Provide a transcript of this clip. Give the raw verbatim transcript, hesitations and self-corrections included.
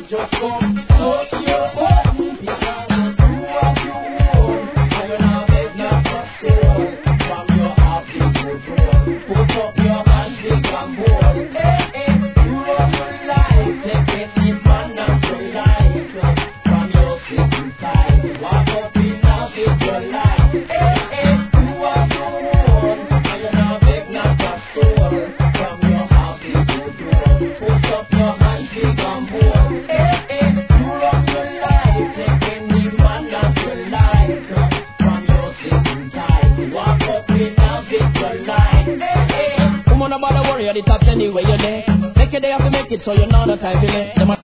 just come, touch your body, because you are your own, and you're not beg not for sale, from your happy good road, put up your hands, big and bold, hey, hey, you run your life, take it in man and your life, from your sitting side, walk up in now, give your life, hey, hey, you are your own, and you're not beg not for sale, from your happy good road, put up your hands, big and bold, hey, hey, you run your life, take any man that you like, from your sitting side, walk up in now, give your life, hey, hey. Come on, about the worry, the top anyway you're there. Make it day have to make it, so you're not a time to let them.